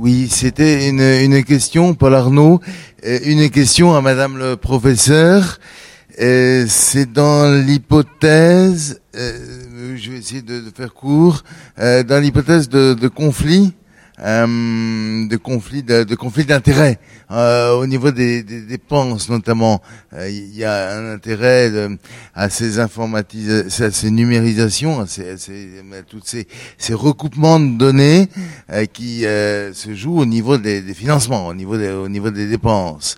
Oui, c'était une question, Paul Arnaud, une question à Madame le professeur. C'est dans l'hypothèse, je vais essayer de faire court, dans l'hypothèse de conflit. De conflit d'intérêts au niveau des dépenses notamment. Il y a un intérêt à ces à ces numérisations, à tous ces recoupements de données qui se jouent au niveau des financements, au niveau des dépenses.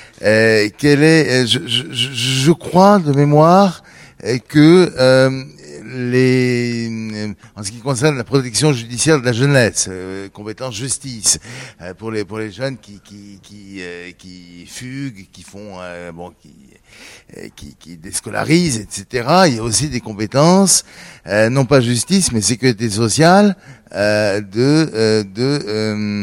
Je crois de mémoire que en ce qui concerne la protection judiciaire de la jeunesse, compétence justice, pour les jeunes qui fuguent, qui font qui déscolarisent, etc. Il y a aussi des compétences, non pas justice mais sécurité sociale, de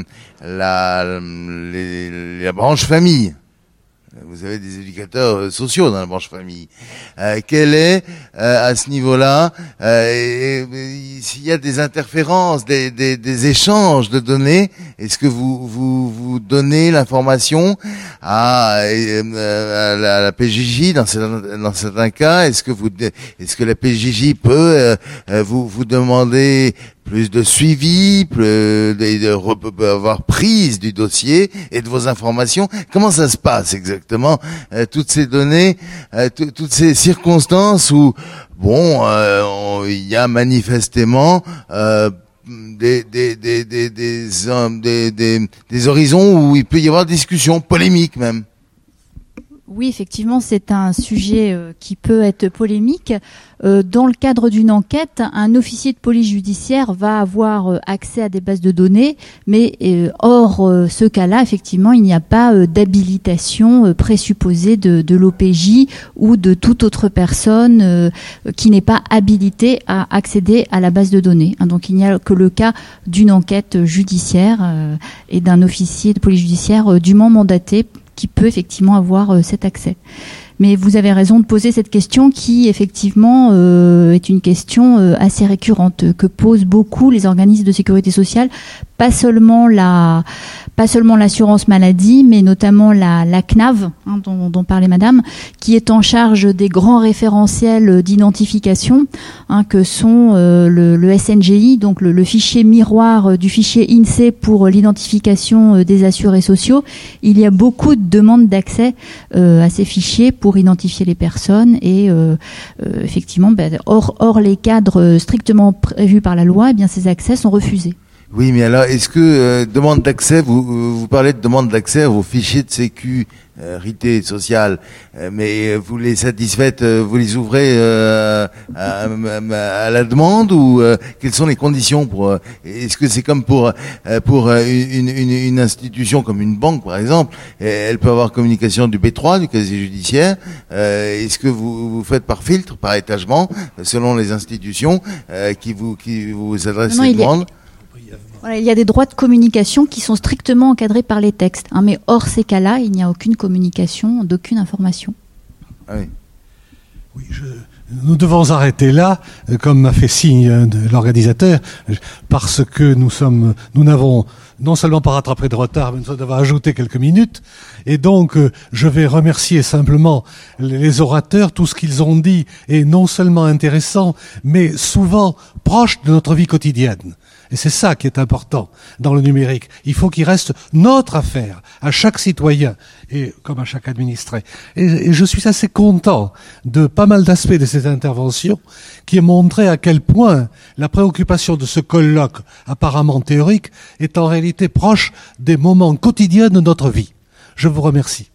la branche famille. Vous avez des éducateurs sociaux dans la branche famille. Quel est à ce niveau-là, s'il y a des interférences, des échanges de données, est-ce que vous donnez l'information à la PJJ dans certains cas? Est-ce que la PJJ peut vous demander plus de suivi, avoir prise du dossier et de vos informations? Comment ça se passe exactement, toutes ces données, toutes ces circonstances où, il y a manifestement des horizons où il peut y avoir discussion, polémique même? Oui, effectivement, c'est un sujet qui peut être polémique. Dans le cadre d'une enquête, un officier de police judiciaire va avoir accès à des bases de données, mais hors ce cas-là, effectivement, il n'y a pas d'habilitation présupposée de l'OPJ ou de toute autre personne qui n'est pas habilitée à accéder à la base de données. Donc il n'y a que le cas d'une enquête judiciaire et d'un officier de police judiciaire dûment mandaté qui peut effectivement avoir cet accès. Mais vous avez raison de poser cette question qui, effectivement, est une question assez récurrente que posent beaucoup les organismes de sécurité sociale, pas seulement l'assurance maladie, mais notamment la CNAV, dont parlait Madame, qui est en charge des grands référentiels d'identification, que sont le SNGI, donc le fichier miroir du fichier INSEE pour l'identification des assurés sociaux. Il y a beaucoup de demandes d'accès à ces fichiers pour identifier les personnes et effectivement, hors les cadres strictement prévus par la loi, ces accès sont refusés. Oui, mais alors, est-ce que demande d'accès, vous parlez de demande d'accès à vos fichiers de sécurité sociale, mais vous les satisfaites, vous les ouvrez à la demande ou quelles sont les conditions pour est-ce que c'est comme pour une institution comme une banque par exemple, elle peut avoir communication du B3 du casier judiciaire, est-ce que vous faites par filtre, par étagement selon les institutions qui vous adressent ces demandes? Voilà, il y a des droits de communication qui sont strictement encadrés par les textes, mais hors ces cas-là, il n'y a aucune communication d'aucune information. Ah oui. Oui, nous devons arrêter là, comme m'a fait signe l'organisateur, parce que nous n'avons non seulement pas rattrapé de retard, mais nous avons ajouté quelques minutes. Et donc, je vais remercier simplement les orateurs. Tout ce qu'ils ont dit est non seulement intéressant, mais souvent proche de notre vie quotidienne. Et c'est ça qui est important dans le numérique. Il faut qu'il reste notre affaire à chaque citoyen et comme à chaque administré. Et je suis assez content de pas mal d'aspects de cette intervention qui ont montré à quel point la préoccupation de ce colloque apparemment théorique est en réalité proche des moments quotidiens de notre vie. Je vous remercie.